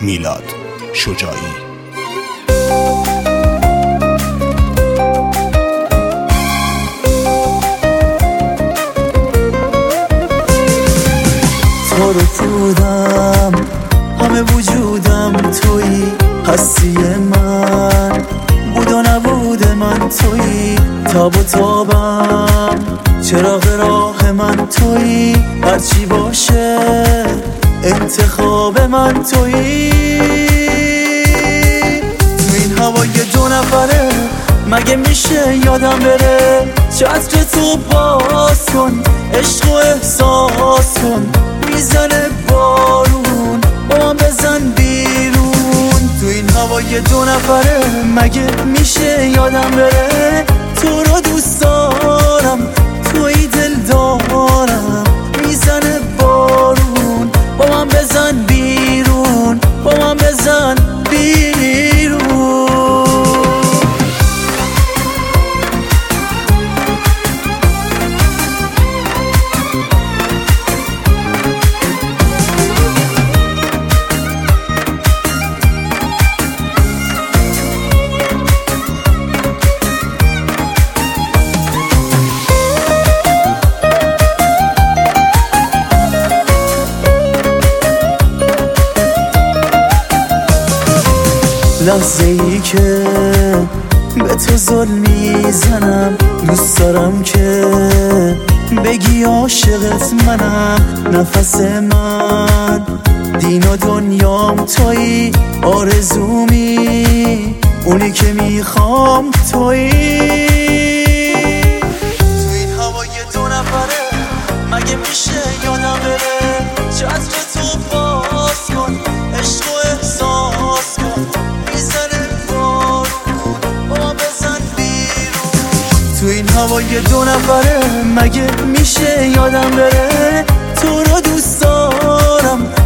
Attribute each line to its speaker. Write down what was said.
Speaker 1: میلاد شجاعی.
Speaker 2: تو رو بودم همه وجودم تویی، هستی من بود و نبود من تویی، تاب و تابم چراغ راه من تویی، هرچی باشه انتخاب من تویی. تو این هوای دو نفره مگه میشه یادم بره؟ چتر تو باز کن، عشق و احساس کن، میزنه بارون با من بزن بیرون. تو این هوای دو نفره مگه میشه یادم بره؟ تو رو دوست دارم، توی دل دارم، میزنه بارون با من بزن بیرون، با من بزن بیرون. لحظه ای که به تو ظلم میزنم، دوست دارم که بگی عاشقت منم. نفس من دین و دنیام تویی، آرزومی اونی که میخوام تویی. تو این هوای دو نفره مگه میشه یادم بره؟ چتر تو باز کن، عشق و احساس کن، تو این هوای دو نفره مگه میشه یادم بره؟ تو رو دوست دارم،